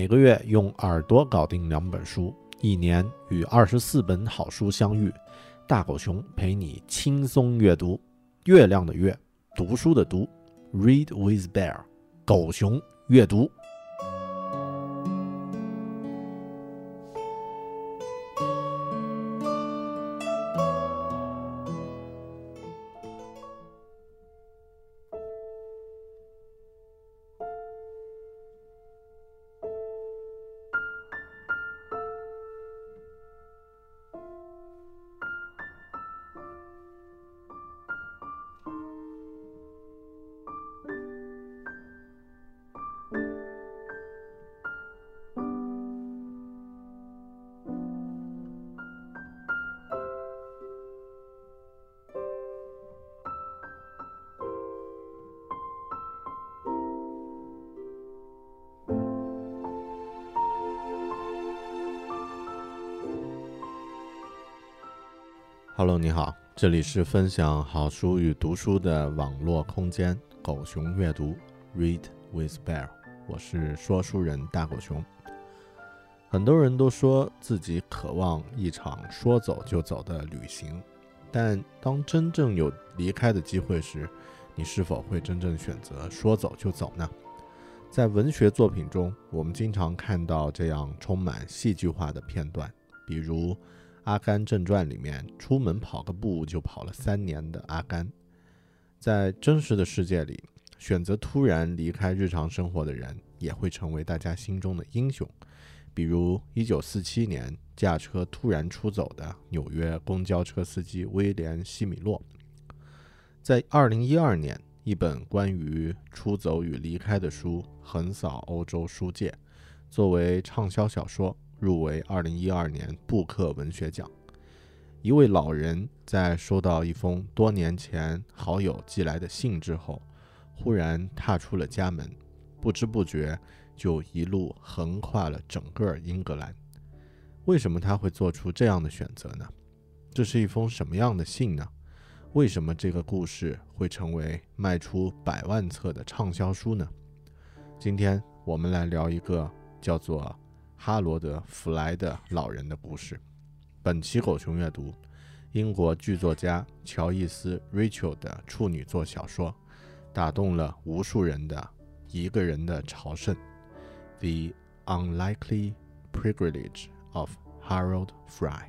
每个月用耳朵搞定2本书，一年与24本好书相遇。大狗熊陪你轻松阅读。月亮的月，读书的读 ，Read with Bear， 狗熊阅读。Hello， 你好，这里是分享好书与读书的网络空间，狗熊阅读 Read with Bear， 我是说书人大狗熊。很多人都说自己渴望一场说走就走的旅行，但当真正有离开的机会时，你是否会真正选择说走就走呢？在文学作品中，我们经常看到这样充满戏剧化的片段，比如阿甘正传里面出门跑个步就跑了3年的阿甘。在真实的世界里，选择突然离开日常生活的人也会成为大家心中的英雄，比如1947年驾车突然出走的纽约公交车司机威廉·西米洛。在2012年，一本关于出走与离开的书横扫欧洲书界，作为畅销小说入围2012年布克文学奖。一位老人在收到一封多年前好友寄来的信之后，忽然踏出了家门，不知不觉就一路横跨了整个英格兰。为什么他会做出这样的选择呢？这是一封什么样的信呢？为什么这个故事会成为卖出100万册的畅销书呢？今天我们来聊一个叫做哈罗德·弗莱的老人的故事。本期狗熊阅读，英国剧作家乔伊斯 Rachel 的处女作小说，打动了无数人的一个人的朝圣。The Unlikely Pilgrimage of Harold Fry。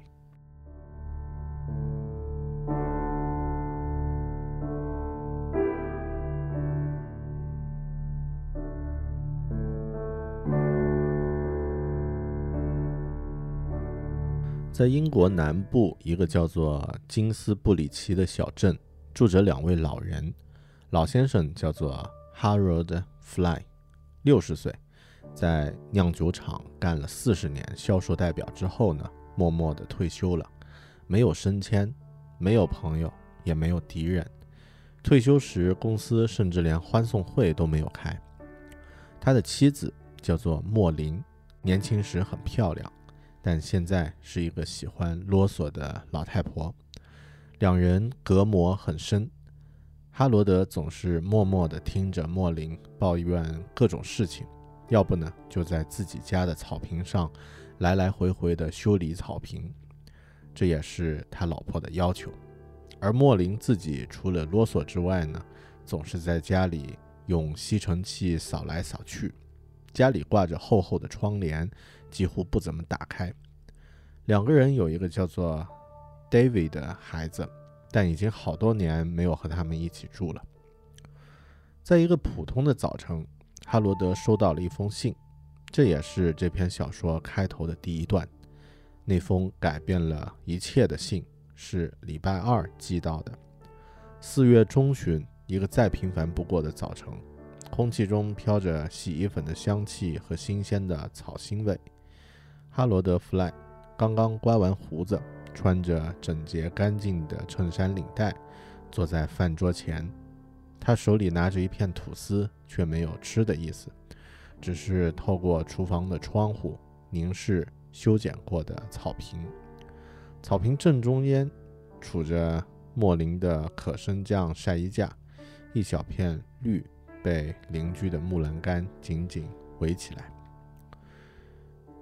在英国南部一个叫做金斯布里奇的小镇，住着2位老人。老先生叫做 Harold Fry， 60岁，在酿酒厂干了40年销售代表之后呢，默默地退休了，没有升迁，没有朋友，也没有敌人。退休时公司甚至连欢送会都没有开。他的妻子叫做莫林，年轻时很漂亮，但现在是一个喜欢啰嗦的老太婆。2人隔膜很深，哈罗德总是默默地听着莫林抱怨各种事情，要不呢就在自己家的草坪上来来回回地修理草坪，这也是他老婆的要求。而莫林自己除了啰嗦之外呢，总是在家里用吸尘器扫来扫去，家里挂着厚厚的窗帘，几乎不怎么打开。2个人有一个叫做 David 的孩子，但已经好多年没有和他们一起住了。在一个普通的早晨，哈罗德收到了一封信，这也是这篇小说开头的第一段。那封改变了一切的信是礼拜2寄到的。4月中旬，一个再平凡不过的早晨，空气中飘着洗衣粉的香气和新鲜的草腥味。哈罗德·弗莱刚刚刮完胡子，穿着整洁干净的衬衫领带，坐在饭桌前。他手里拿着一片吐司，却没有吃的意思，只是透过厨房的窗户凝视修剪过的草坪。草坪正中间杵着莫林的可升降晒衣架，一小片绿被邻居的木栏杆紧紧围起来。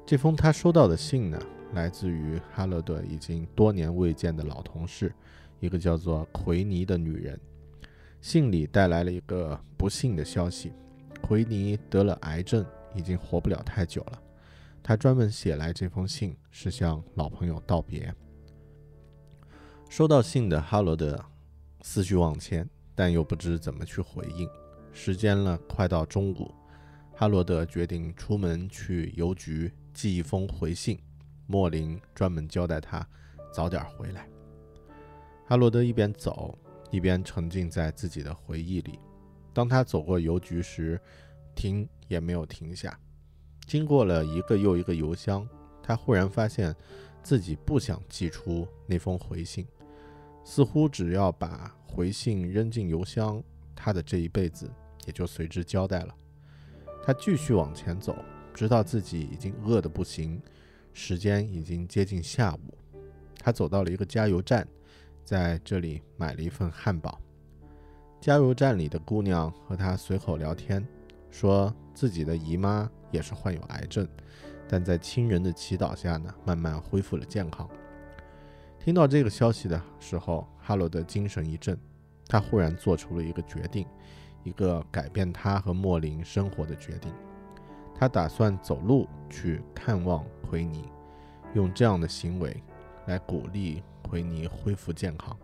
这封他收到的信呢，来自于哈罗德已经多年未见的老同事，一个叫做奎尼的女人。信里带来了一个不幸的消息，奎尼得了癌症，已经活不了太久了。他专门写来这封信，是向老朋友道别。收到信的哈罗德思绪万千，但又不知怎么去回应。时间了，快到中午，哈罗德决定出门去邮局寄一封回信，莫林专门交代他早点回来。哈罗德一边走一边沉浸在自己的回忆里。当他走过邮局时，停也没有停下。经过了一个又一个邮箱，他忽然发现自己不想寄出那封回信，似乎只要把回信扔进邮箱，他的这一辈子也就随之交代了。他继续往前走，直到自己已经饿得不行，时间已经接近下午。他走到了一个加油站，在这里买了一份汉堡。加油站里的姑娘和他随口聊天，说自己的姨妈也是患有癌症，但在亲人的祈祷下呢，慢慢恢复了健康。听到这个消息的时候，哈罗德精神一振，他忽然做出了一个决定，一个改变他和莫林生活的决定。他打算走路去看望奎尼，用这样的行为来鼓励奎尼恢复健康。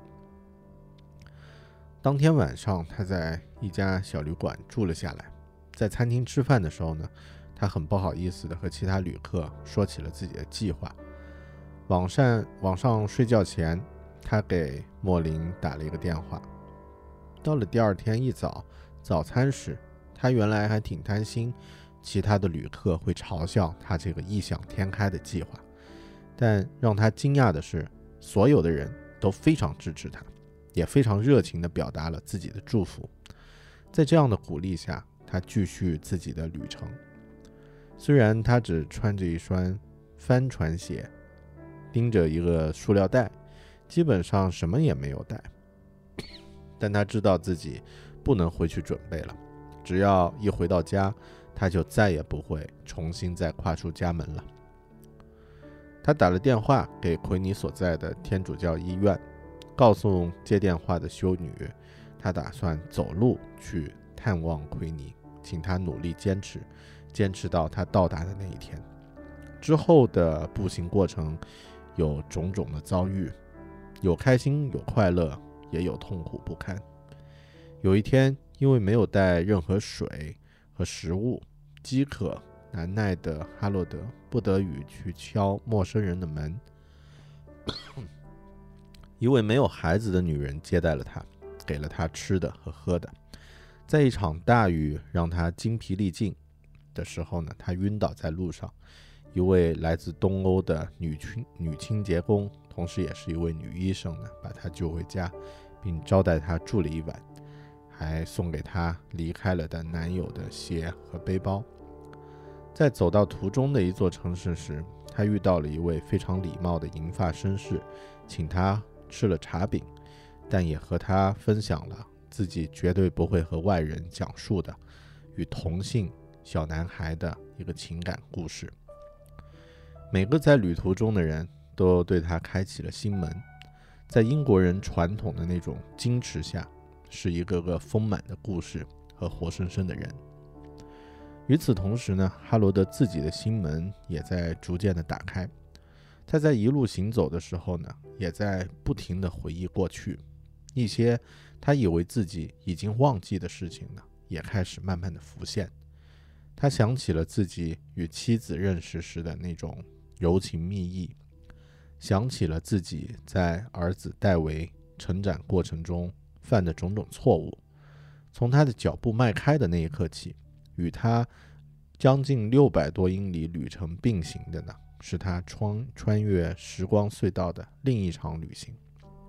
当天晚上，他在一家小旅馆住了下来。在餐厅吃饭的时候呢，他很不好意思地和其他旅客说起了自己的计划。晚上睡觉前，他给莫林打了一个电话。到了第二天一早，早餐时，他原来还挺担心其他的旅客会嘲笑他这个异想天开的计划，但让他惊讶的是，所有的人都非常支持他，也非常热情地表达了自己的祝福。在这样的鼓励下，他继续自己的旅程。虽然他只穿着一双帆船鞋，拎着一个塑料袋，基本上什么也没有带，但他知道自己不能回去准备了。只要一回到家，他就再也不会重新再跨出家门了。他打了电话给奎尼所在的天主教医院，告诉接电话的修女，他打算走路去探望奎尼，请他努力坚持到他到达的那一天。之后的步行过程有种种的遭遇，有开心有快乐，也有痛苦不堪。有一天，因为没有带任何水和食物，饥渴难耐的哈罗德不得已去敲陌生人的门。一位没有孩子的女人接待了他，给了他吃的和喝的。在一场大雨让他精疲力尽的时候呢，他晕倒在路上。一位来自东欧的女清洁工，同时也是一位女医生呢，把他救回家，并招待他住了一晚，还送给他离开了的男友的鞋和背包。在走到途中的一座城市时，他遇到了一位非常礼貌的银发绅士，请他吃了茶饼，但也和他分享了自己绝对不会和外人讲述的与同性小男孩的一个情感故事。每个在旅途中的人都对他开启了心门，在英国人传统的那种矜持下，是一个个丰满的故事和活生生的人。与此同时呢，哈罗德自己的心门也在逐渐的打开。他在一路行走的时候呢，也在不停的回忆过去，一些他以为自己已经忘记的事情呢，也开始慢慢的浮现。他想起了自己与妻子认识时的那种柔情蜜意，想起了自己在儿子戴维成长过程中犯的种种错误。从他的脚步迈开的那一刻起，与他将近600多英里旅程并行的呢，是他穿越时光隧道的另一场旅行。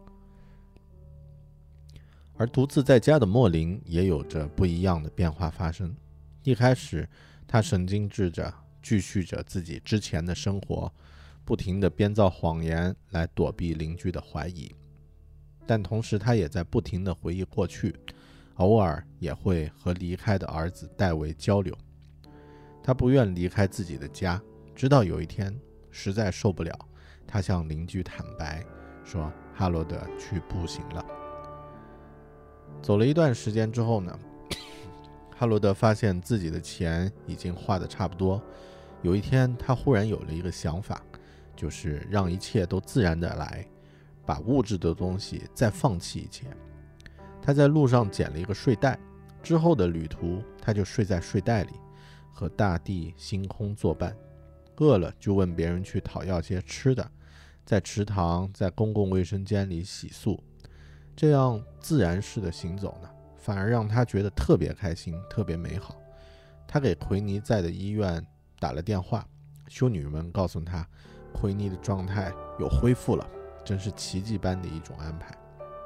而独自在家的莫林也有着不一样的变化发生。一开始，他神经质着继续着自己之前的生活，不停地编造谎言来躲避邻居的怀疑，但同时他也在不停地回忆过去，偶尔也会和离开的儿子戴维交流。他不愿离开自己的家， 直到有一天实在受不了，他向邻居坦白说哈罗德去步行了。走了一段时间之后呢，哈罗德发现自己的钱已经花得差不多。有一天他忽然有了一个想法，就是让一切都自然的来，把物质的东西再放弃一切。他在路上捡了一个睡袋，之后的旅途他就睡在睡袋里，和大地星空作伴。饿了就问别人去讨要些吃的，在池塘在公共卫生间里洗漱。这样自然式的行走呢，反而让他觉得特别开心，特别美好。他给奎尼在的医院打了电话，修女们告诉他奎尼的状态有恢复了，真是奇迹般的一种安排。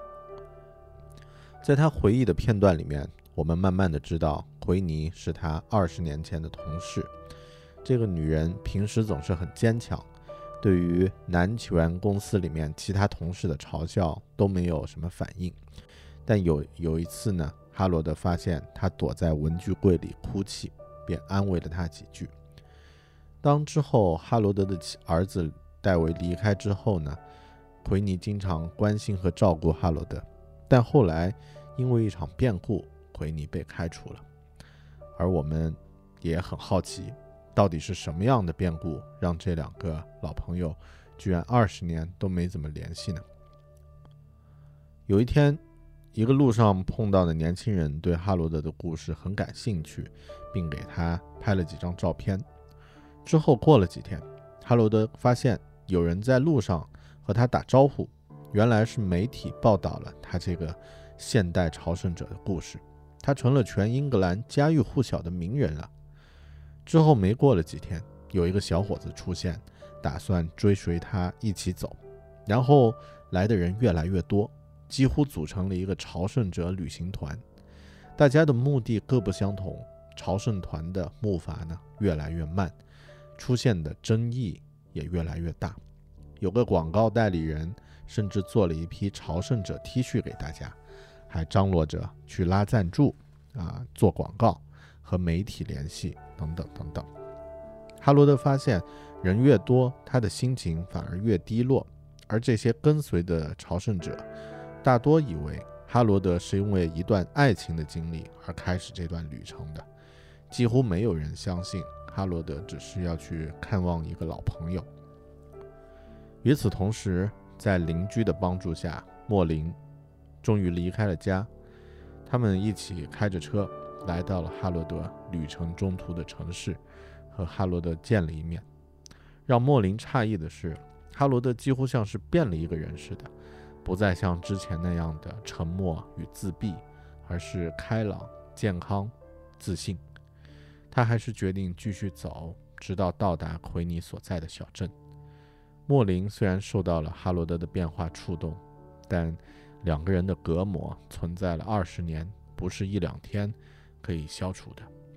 在他回忆的片段里面，我们慢慢的知道奎尼是他20年前的同事。这个女人平时总是很坚强，对于男权公司里面其他同事的嘲笑都没有什么反应。但有一次呢，哈罗德发现她躲在文具柜里哭泣，便安慰了她几句。当之后哈罗德的儿子戴维离开之后呢，奎尼经常关心和照顾哈罗德，但后来因为一场变故，奎尼被开除了。而我们也很好奇，到底是什么样的变故让这两个老朋友居然20年都没怎么联系呢？有一天，一个路上碰到的年轻人对哈罗德的故事很感兴趣，并给他拍了几张照片。之后过了几天，哈罗德发现有人在路上和他打招呼，原来是媒体报道了他这个现代朝圣者的故事，他成了全英格兰家喻户晓的名人了。之后没过了几天，有一个小伙子出现，打算追随他一起走，然后来的人越来越多，几乎组成了一个朝圣者旅行团。大家的目的各不相同，朝圣团的木筏呢越来越慢，出现的争议也越来越大。有个广告代理人甚至做了一批朝圣者 T 恤给大家，还张罗着去拉赞助做广告和媒体联系等等等等。哈罗德发现人越多，他的心情反而越低落，而这些跟随的朝圣者大多以为哈罗德是因为一段爱情的经历而开始这段旅程的，几乎没有人相信哈罗德只是要去看望一个老朋友。与此同时，在邻居的帮助下，莫林终于离开了家，他们一起开着车来到了哈罗德旅程中途的城市，和哈罗德见了一面。让莫林诧异的是，哈罗德几乎像是变了一个人似的，不再像之前那样的沉默与自闭，而是开朗、健康、自信。他还是决定继续走，直到到达奎尼所在的小镇。莫林虽然受到了哈罗德的变化触动，但两个人的隔膜存在了20年，不是1-2天可以消除的。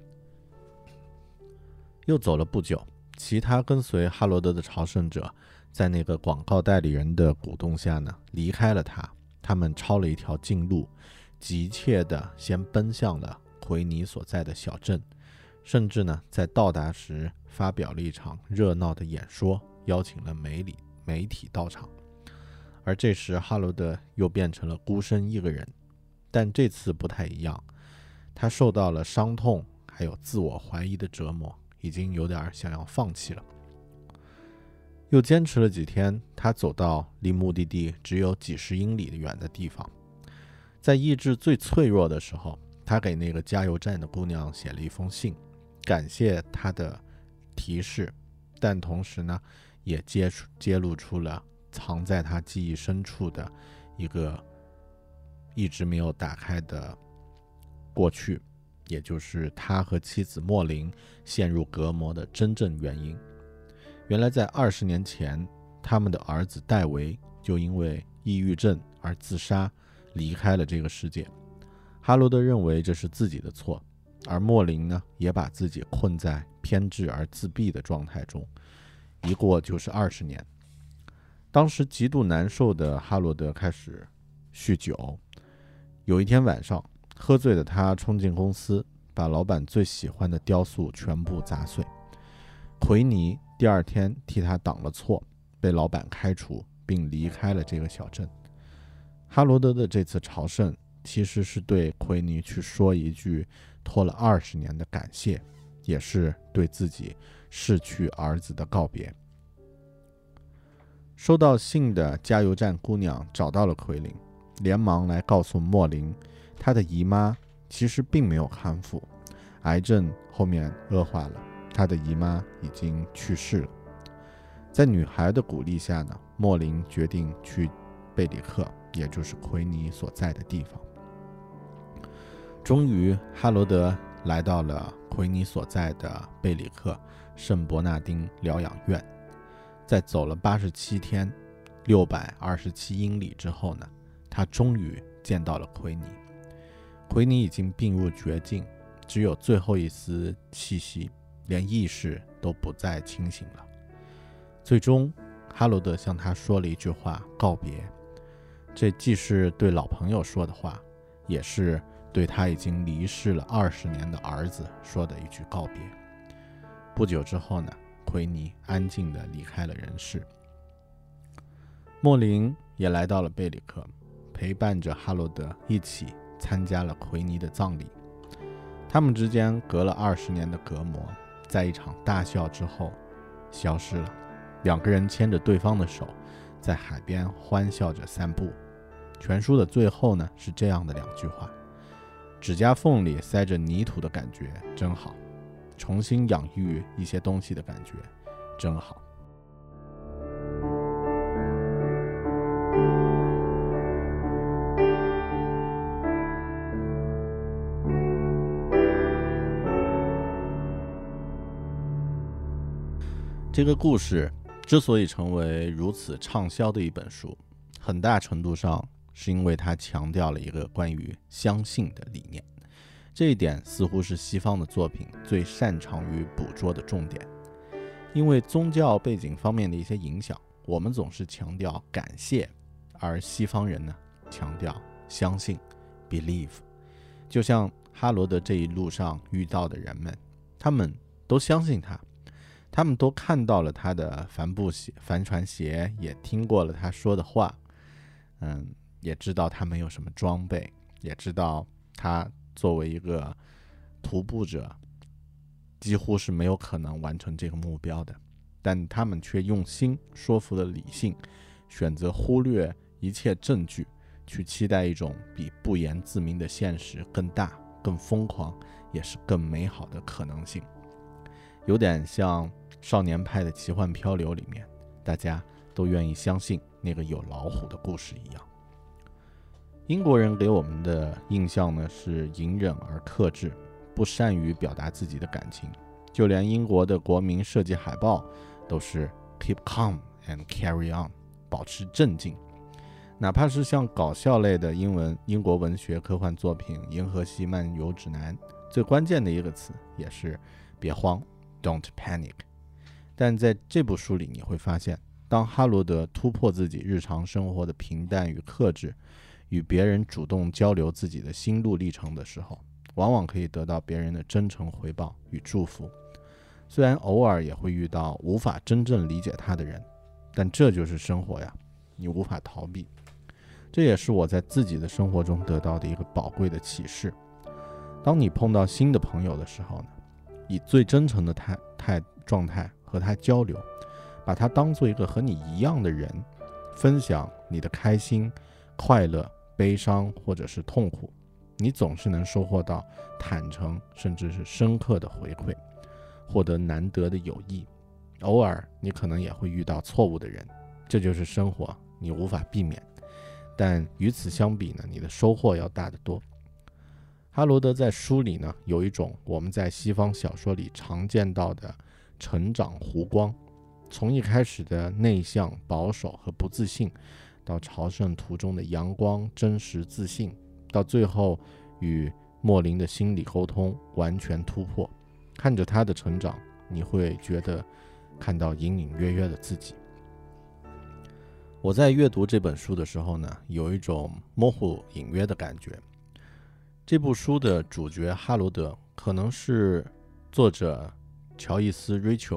又走了不久，其他跟随哈罗德的朝圣者在那个广告代理人的鼓动下呢，离开了他。他们抄了一条近路，急切地先奔向了奎尼所在的小镇，甚至呢，在到达时发表了一场热闹的演说，邀请了媒体到场。而这时哈罗德又变成了孤身一个人，但这次不太一样，他受到了伤痛还有自我怀疑的折磨，已经有点想要放弃了。又坚持了几天，他走到离目的地只有几十英里远的地方。在意志最脆弱的时候，他给那个加油站的姑娘写了一封信，感谢她的提示，但同时呢，也揭露出了藏在他记忆深处的一个一直没有打开的过去，也就是他和妻子莫林陷入隔膜的真正原因。原来在20年前，他们的儿子戴维就因为抑郁症而自杀，离开了这个世界。哈罗德认为这是自己的错，而莫林呢，也把自己困在偏执而自闭的状态中，一过就是20年。当时极度难受的哈罗德开始酗酒，有一天晚上，喝醉的他冲进公司，把老板最喜欢的雕塑全部砸碎。奎尼第二天替他挡了错，被老板开除，并离开了这个小镇。哈罗德的这次朝圣其实是对奎尼去说一句拖了20年的感谢，也是对自己逝去儿子的告别。收到信的加油站姑娘找到了奎林，连忙来告诉莫林，她的姨妈其实并没有康复，癌症后面恶化了，她的姨妈已经去世了。在女孩的鼓励下呢，莫林决定去贝里克，也就是奎尼所在的地方。终于，哈罗德来到了奎尼所在的贝里克圣伯纳丁疗养院。在走了87天627英里之后呢，他终于见到了奎尼。奎尼已经病入绝境，只有最后一丝气息，连意识都不再清醒了。最终，哈罗德向他说了一句话告别，这既是对老朋友说的话，也是对他已经离世了20年的儿子说的一句告别。不久之后呢，奎尼安静地离开了人世。莫林也来到了贝里克，陪伴着哈罗德一起参加了奎尼的葬礼。他们之间隔了20年的隔膜，在一场大笑之后消失了。两个人牵着对方的手，在海边欢笑着散步。全书的最后呢，是这样的2句话：指甲缝里塞着泥土的感觉真好，重新养育一些东西的感觉真好。这个故事之所以成为如此畅销的一本书，很大程度上是因为它强调了一个关于相信的理念。这一点似乎是西方的作品最擅长于捕捉的重点。因为宗教背景方面的一些影响，我们总是强调感谢，而西方人呢，强调相信 believe。 就像哈罗德这一路上遇到的人们，他们都相信他，他们都看到了他的帆船鞋，也听过了他说的话，也知道他没有什么装备，也知道他作为一个徒步者几乎是没有可能完成这个目标的，但他们却用心说服了理性，选择忽略一切证据，去期待一种比不言自明的现实更大、更疯狂，也是更美好的可能性。有点像少年派的奇幻漂流里面，大家都愿意相信那个有老虎的故事一样。英国人给我们的印象呢，是隐忍而克制，不善于表达自己的感情，就连英国的国民设计海报都是 Keep calm and carry on， 保持镇静。哪怕是像搞笑类的英国文学科幻作品《银河系漫游指南》，最关键的一个词也是别慌 Don't panic。 但在这部书里你会发现，当哈罗德突破自己日常生活的平淡与克制，与别人主动交流自己的心路历程的时候，往往可以得到别人的真诚回报与祝福。虽然偶尔也会遇到无法真正理解他的人，但这就是生活呀，你无法逃避。这也是我在自己的生活中得到的一个宝贵的启示。当你碰到新的朋友的时候呢，以最真诚的状态和他交流，把他当做一个和你一样的人，分享你的开心、快乐、悲伤或者是痛苦，你总是能收获到坦诚甚至是深刻的回馈，获得难得的友谊。偶尔你可能也会遇到错误的人，这就是生活，你无法避免，但与此相比呢，你的收获要大得多。哈罗德在书里呢，有一种我们在西方小说里常见到的成长弧光，从一开始的内向、保守和不自信，到朝圣途中的阳光、真实、自信，到最后与莫林的心理沟通完全突破。看着他的成长，你会觉得看到隐隐约约的自己。我在阅读这本书的时候呢，有一种模糊隐约的感觉。这部书的主角哈罗德可能是作者乔伊斯 Rachel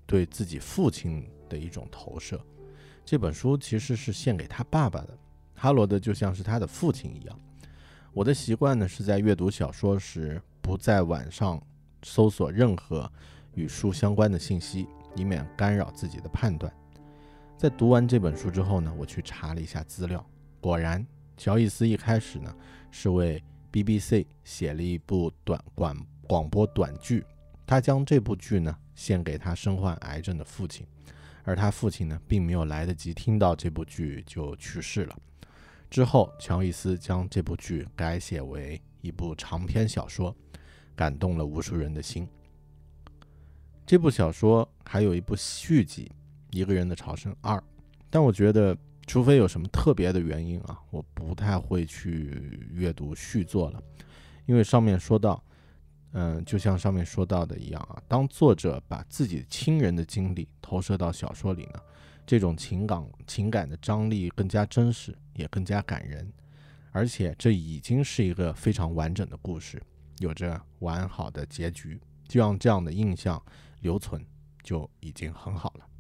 对自己父亲的一种投射。这本书其实是献给他爸爸的，哈罗德就像是他的父亲一样。我的习惯呢，是在阅读小说时不在晚上搜索任何与书相关的信息，以免干扰自己的判断。在读完这本书之后呢，我去查了一下资料，果然乔伊斯一开始呢是为 BBC 写了一部广播短剧，他将这部剧呢献给他身患癌症的父亲，而他父亲呢并没有来得及听到这部剧就去世了。之后乔伊斯将这部剧改写为一部长篇小说，感动了无数人的心。这部小说还有一部续集《一个人的朝圣2》，但我觉得除非有什么特别的原因啊，我不太会去阅读续作了。因为上面说到就像上面说到的一样啊，当作者把自己亲人的经历投射到小说里呢，这种情感的张力更加真实，也更加感人，而且这已经是一个非常完整的故事，有着完好的结局，就让这样的印象留存就已经很好了。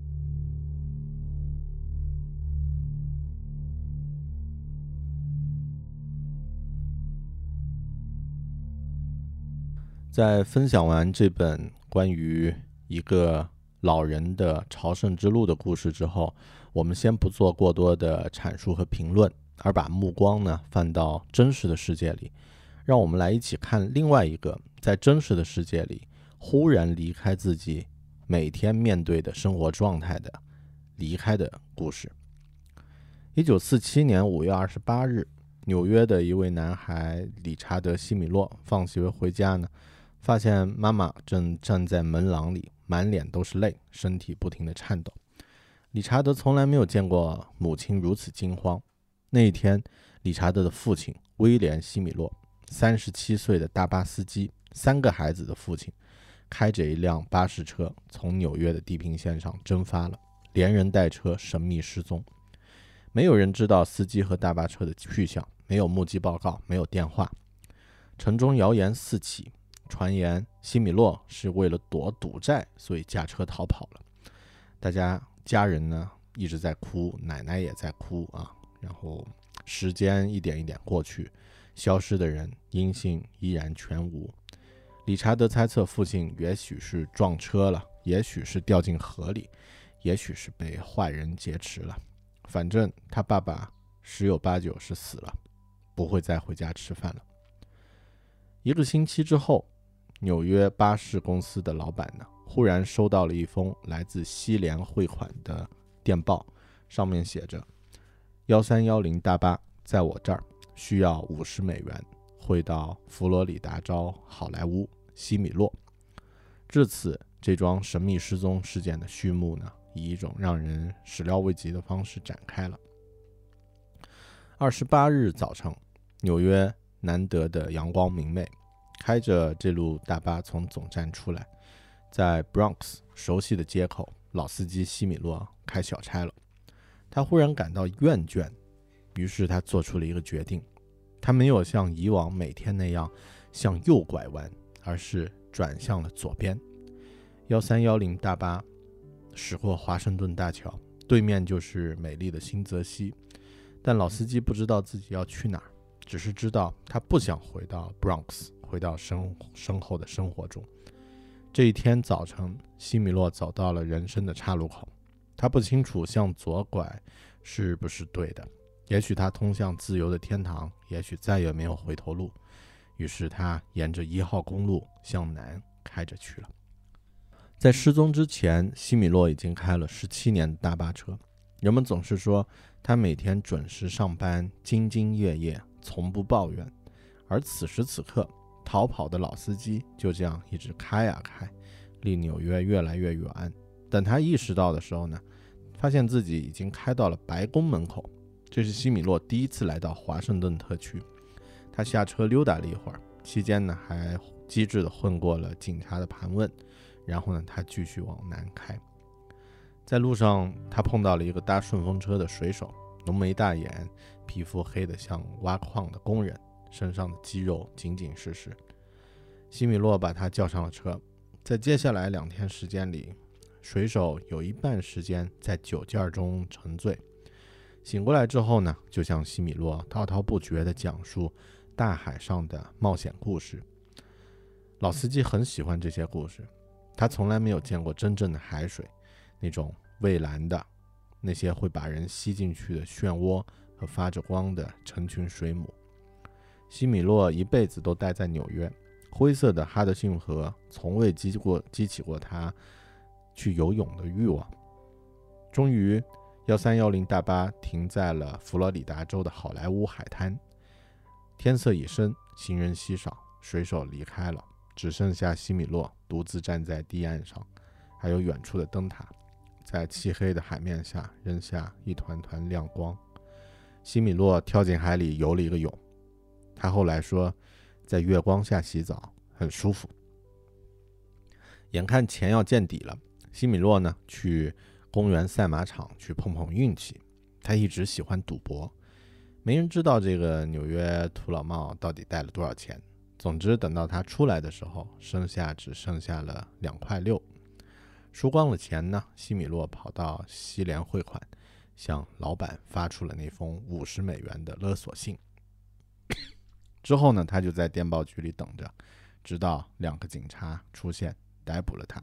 在分享完这本关于一个老人的朝圣之路的故事之后，我们先不做过多的阐述和评论，而把目光呢放到真实的世界里，让我们来一起看另外一个在真实的世界里忽然离开自己每天面对的生活状态的离开的故事。1947年5月28日，纽约的一位男孩理查德·西米洛放学回家呢，发现妈妈正站在门廊里，满脸都是泪，身体不停地颤抖。理查德从来没有见过母亲如此惊慌。那一天，理查德的父亲威廉·西米洛，37岁的大巴司机，3个孩子的父亲，开着一辆巴士车从纽约的地平线上蒸发了，连人带车神秘失踪。没有人知道司机和大巴车的去向，没有目击报告，没有电话。城中谣言四起，传言西米洛是为了躲赌债，所以驾车逃跑了。家人呢一直在哭，奶奶也在哭啊。然后时间一点一点过去，消失的人音信依然全无。理查德猜测父亲也许是撞车了，也许是掉进河里，也许是被坏人劫持了。反正他爸爸十有八九是死了，不会再回家吃饭了。1个星期之后，纽约巴士公司的老板呢，忽然收到了一封来自西联汇款的电报，上面写着1310大巴在我这儿，需要$50，汇到佛罗里达州好莱坞西米洛。至此，这桩神秘失踪事件的序幕呢，以一种让人始料未及的方式展开了。28日早晨，纽约难得的阳光明媚，开着这路大巴从总站出来，在 Bronx 熟悉的街口，老司机西米洛开小差了。他忽然感到厌倦，于是他做出了一个决定，他没有像以往每天那样向右拐弯，而是转向了左边。1310大巴驶过华盛顿大桥，对面就是美丽的新泽西，但老司机不知道自己要去哪儿，只是知道他不想回到 Bronx， 回到身后的生活中。这一天早晨，西米洛走到了人生的岔路口，他不清楚向左拐是不是对的，也许他通向自由的天堂，也许再也没有回头路。于是他沿着1号公路向南开着去了。在失踪之前，西米洛已经开了17年的大巴车，人们总是说他每天准时上班，兢兢业业，从不抱怨。而此时此刻，逃跑的老司机就这样一直开啊开，离纽约越来越远。等他意识到的时候呢，发现自己已经开到了白宫门口。这是西米洛第一次来到华盛顿特区。他下车溜达了一会儿，期间呢还机智地混过了警察的盘问，然后呢他继续往南开。在路上，他碰到了一个搭顺风车的水手，浓眉大眼，皮肤黑得像挖矿的工人，身上的肌肉紧紧实实。西米洛把他叫上了车。在接下来2天时间里， 水手有一半时间在酒劲中沉醉。醒过来之后呢，就向西米洛滔滔不绝地讲述大海上的冒险故事。老司机很喜欢这些故事，他从来没有见过真正的海水，那种蔚蓝的，那些会把人吸进去的漩涡和发着光的成群水母。西米洛一辈子都待在纽约，灰色的哈德逊河从未激起过他去游泳的欲望。终于1310大巴停在了佛罗里达州的好莱坞海滩，天色已深，行人稀少，水手离开了，只剩下西米洛独自站在堤岸上，还有远处的灯塔，在漆黑的海面下扔下一团团亮光。西米洛跳进海里游了一个泳，他后来说，在月光下洗澡很舒服。眼看钱要见底了，西米洛呢去公园赛马场去碰碰运气。他一直喜欢赌博，没人知道这个纽约土老帽到底带了多少钱。总之等到他出来的时候，身下只剩下了2.6块。输光了钱呢，西米洛跑到西联汇款，向老板发出了那封$50的勒索信。之后呢，他就在电报局里等着，直到2个警察出现逮捕了他。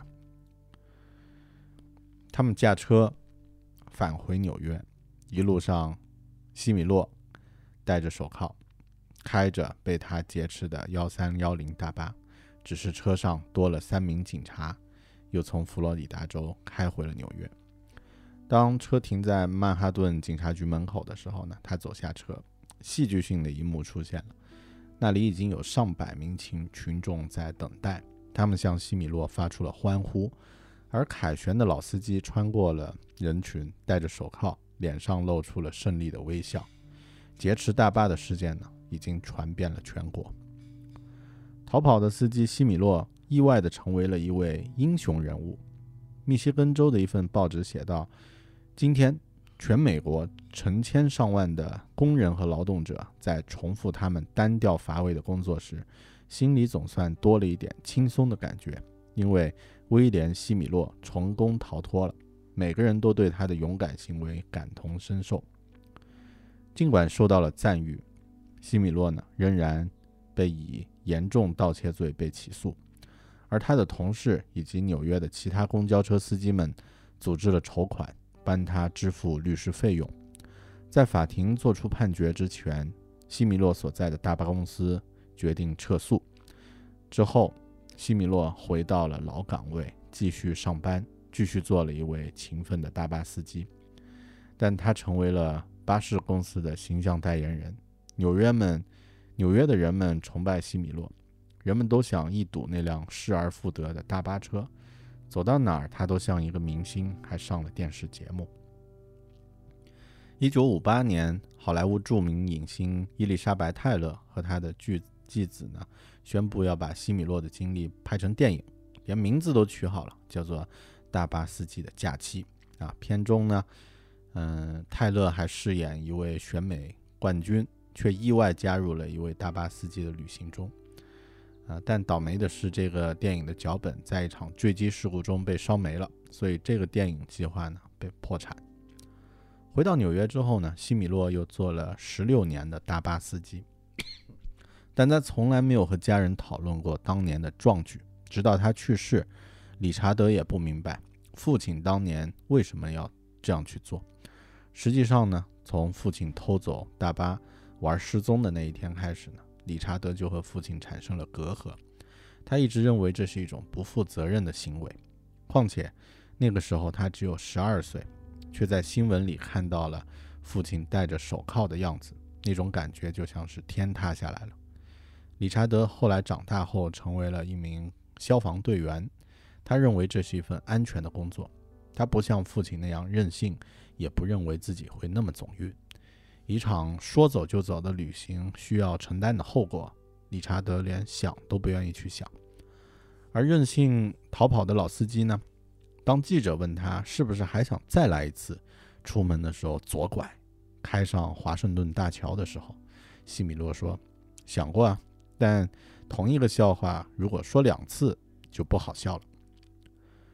他们驾车返回纽约，一路上西米洛戴着手铐，开着被他劫持的1310大巴，只是车上多了3名警察，又从佛罗里达州开回了纽约。当车停在曼哈顿警察局门口的时候呢，他走下车，戏剧性的一幕出现了。那里已经有上百名群众在等待，他们向西米洛发出了欢呼，而凯旋的老司机穿过了人群，戴着手铐，脸上露出了胜利的微笑。劫持大巴的事件呢，已经传遍了全国。逃跑的司机西米洛意外地成为了一位英雄人物。密西根州的一份报纸写道，今天全美国成千上万的工人和劳动者在重复他们单调乏味的工作时，心里总算多了一点轻松的感觉，因为威廉·西米洛成功逃脱了。每个人都对他的勇敢行为感同身受。尽管受到了赞誉，西米洛呢仍然被以严重盗窃罪被起诉，而他的同事以及纽约的其他公交车司机们组织了筹款，帮他支付律师费用。在法庭作出判决之前，西米洛所在的大巴公司决定撤诉。之后，西米洛回到了老岗位，继续上班，继续做了一位勤奋的大巴司机。但他成为了巴士公司的形象代言人。纽约的人们崇拜西米洛，人们都想一睹那辆失而复得的大巴车，走到哪儿他都像一个明星，还上了电视节目。1958年，好莱坞著名影星伊丽莎白·泰勒和他的继子呢，宣布要把西米洛的经历拍成电影，连名字都取好了，叫做《大巴司机的假期》啊。片中呢，泰勒还饰演一位选美冠军，却意外加入了一位大巴司机的旅行中。但倒霉的是，这个电影的脚本在一场坠机事故中被烧没了，所以这个电影计划呢被破产。回到纽约之后呢，西米洛又做了16年的大巴司机，但他从来没有和家人讨论过当年的壮举。直到他去世，理查德也不明白父亲当年为什么要这样去做。实际上呢，从父亲偷走大巴玩失踪的那一天开始呢，理查德就和父亲产生了隔阂。他一直认为这是一种不负责任的行为，况且那个时候他只有12岁，却在新闻里看到了父亲戴着手铐的样子，那种感觉就像是天塌下来了。理查德后来长大后成为了一名消防队员，他认为这是一份安全的工作，他不像父亲那样任性，也不认为自己会那么纵欲。一场说走就走的旅行需要承担的后果，理查德连想都不愿意去想。而任性逃跑的老司机呢，当记者问他是不是还想再来一次，出门的时候左拐，开上华盛顿大桥的时候，西米洛说，想过啊，但同一个笑话如果说2次就不好笑了。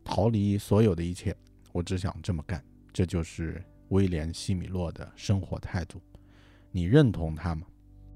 逃离所有的一切，我只想这么干。这就是威廉·希米洛的生活态度，你认同他吗？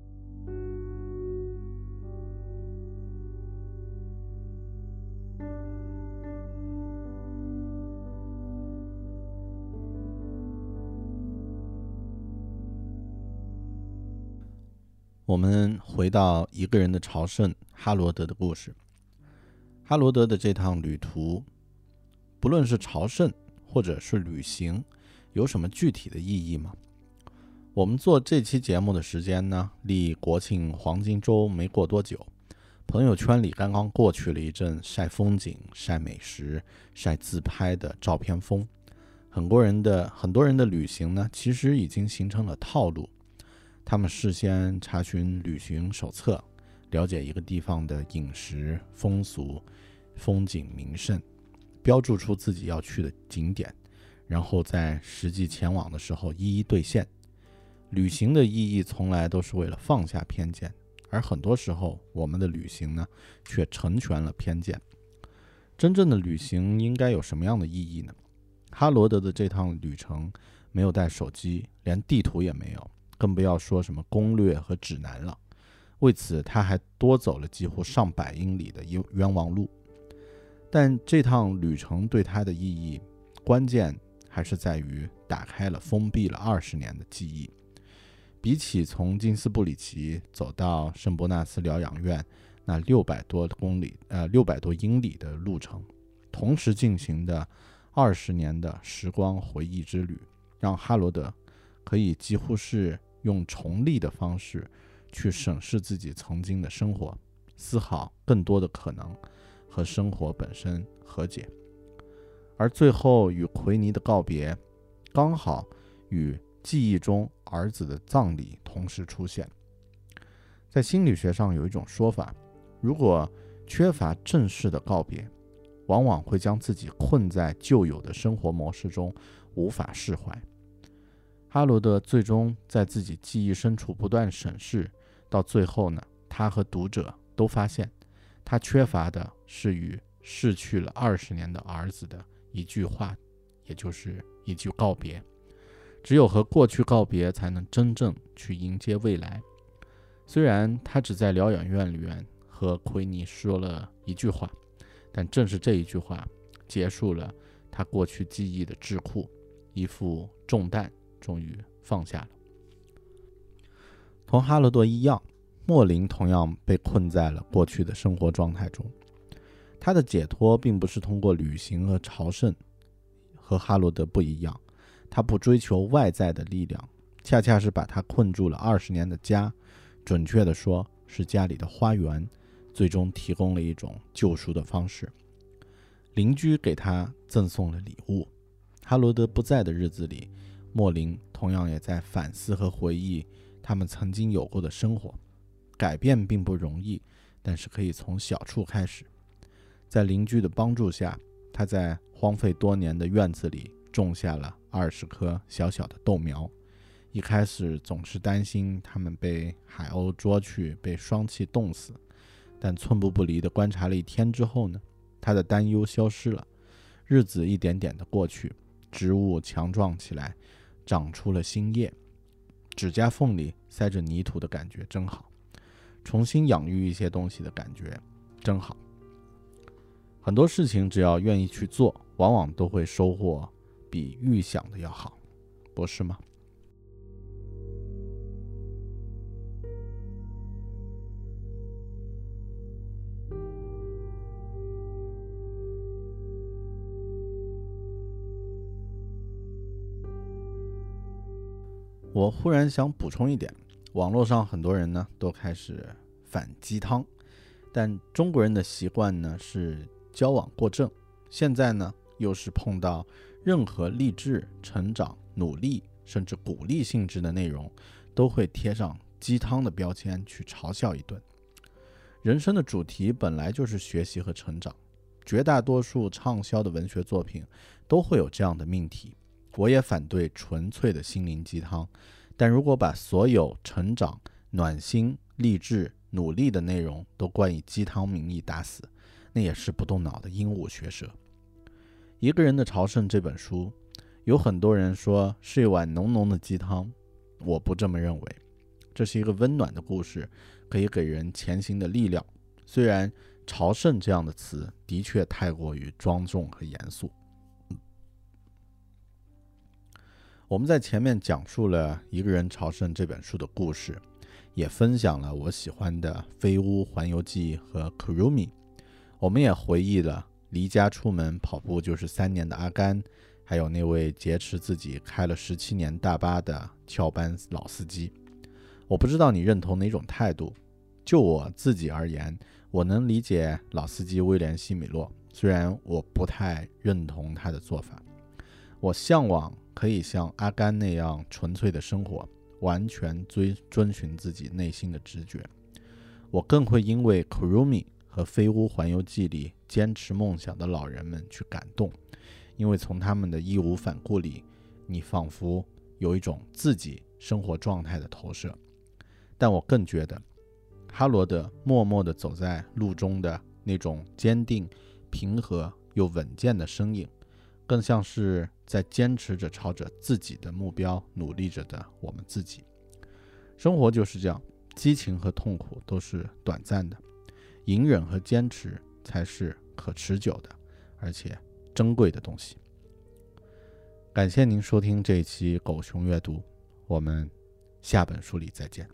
我们回到一个人的朝圣，哈罗德的故事。哈罗德的这趟旅途，不论是朝圣或者是旅行，有什么具体的意义吗？我们做这期节目的时间呢，离国庆黄金周没过多久，朋友圈里刚刚过去了一阵晒风景、晒美食、晒自拍的照片风。很多人的旅行呢，其实已经形成了套路。他们事先查询旅行手册，了解一个地方的饮食、风俗、风景名胜，标注出自己要去的景点，然后在实际前往的时候一一兑现。旅行的意义从来都是为了放下偏见，而很多时候我们的旅行呢，却成全了偏见。真正的旅行应该有什么样的意义呢？哈罗德的这趟旅程没有带手机，连地图也没有，更不要说什么攻略和指南了。为此他还多走了几乎上百英里的冤枉路。但这趟旅程对他的意义，关键还是在于打开了封闭了20年的记忆。比起从金斯布里奇走到圣伯纳斯疗养院那600多英里的路程，同时进行的20年的时光回忆之旅，让哈罗德可以几乎是用重历的方式去审视自己曾经的生活，思考更多的可能，和生活本身和解。而最后与奎尼的告别，刚好与记忆中儿子的葬礼同时出现。在心理学上有一种说法，如果缺乏正式的告别，往往会将自己困在旧有的生活模式中，无法释怀。哈罗德最终在自己记忆深处不断审视，到最后呢，他和读者都发现，他缺乏的是与逝去了20年的儿子的一句话，也就是一句告别。只有和过去告别，才能真正去迎接未来。虽然他只在疗养院里面和奎尼说了一句话，但正是这一句话结束了他过去记忆的桎梏，一副重担终于放下了。同哈罗德一样，莫林同样被困在了过去的生活状态中。他的解脱并不是通过旅行和朝圣，和哈罗德不一样，他不追求外在的力量，恰恰是把他困住了20年的家，准确地说是家里的花园，最终提供了一种救赎的方式。邻居给他赠送了礼物。哈罗德不在的日子里，莫林同样也在反思和回忆他们曾经有过的生活。改变并不容易，但是可以从小处开始。在邻居的帮助下，他在荒废多年的院子里种下了20棵小小的豆苗。一开始总是担心它们被海鸥捉去，被霜气冻死，但寸步不离地观察了1天之后呢，他的担忧消失了。日子一点点地过去，植物强壮起来，长出了新叶，指甲缝里塞着泥土的感觉真好，重新养育一些东西的感觉真好。很多事情只要愿意去做，往往都会收获比预想的要好，不是吗？我忽然想补充一点，网络上很多人呢都开始反鸡汤，但中国人的习惯呢是矫枉过正，现在呢又是碰到任何励志、成长、努力甚至鼓励性质的内容，都会贴上鸡汤的标签去嘲笑一顿。人生的主题本来就是学习和成长，绝大多数畅销的文学作品都会有这样的命题。我也反对纯粹的心灵鸡汤，但如果把所有成长、暖心、励志、努力的内容都冠以鸡汤名义打死，那也是不动脑的鹦鹉学舌。 一个人的朝圣这本书，有很多人说是一碗浓浓的鸡汤，我不这么认为。这是一个温暖的故事，可以给人前行的力量。虽然朝圣这样的词的确太过于庄重和严肃。我们在前面讲述了一个人朝圣这本书的故事，也分享了我喜欢的《飞屋环游记》和 Kurumi。 我们也回忆了离家出门跑步就是3年的阿甘，还有那位劫持自己开了17年大巴的翘班老司机。我不知道你认同哪种态度。就我自己而言，我能理解老司机威廉西米洛，虽然我不太认同他的做法。我向往可以像阿甘那样纯粹的生活，完全遵循自己内心的直觉。我更会因为 Kurumi 和飞屋环游记里坚持梦想的老人们去感动，因为从他们的义无反顾里，你仿佛有一种自己生活状态的投射。但我更觉得哈罗德默默地走在路中的那种坚定、平和又稳健的身影，更像是在坚持着朝着自己的目标努力着的我们自己。生活就是这样，激情和痛苦都是短暂的，隐忍和坚持才是可持久的，而且珍贵的东西。感谢您收听这一期狗熊阅读，我们下本书里再见。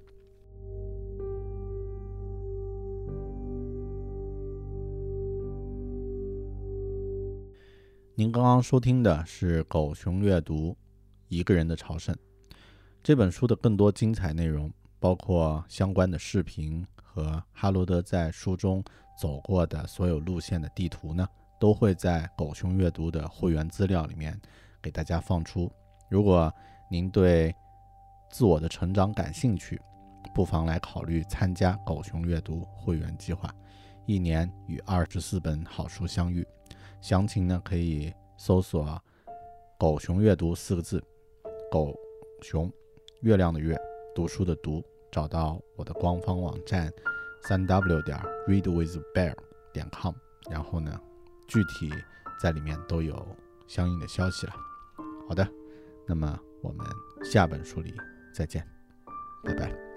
您刚刚收听的是狗熊阅读一个人的朝圣。这本书的更多精彩内容，包括相关的视频和哈罗德在书中走过的所有路线的地图呢，都会在狗熊阅读的会员资料里面给大家放出。如果您对自我的成长感兴趣，不妨来考虑参加狗熊阅读会员计划，1年与24本好书相遇。详情呢，可以搜索狗熊阅读4个字，狗熊，月亮的月，读书的读，找到我的官方网站 3w.readwithbear.com， 然后呢，具体在里面都有相应的消息了。好的，那么我们下本书里再见，拜拜。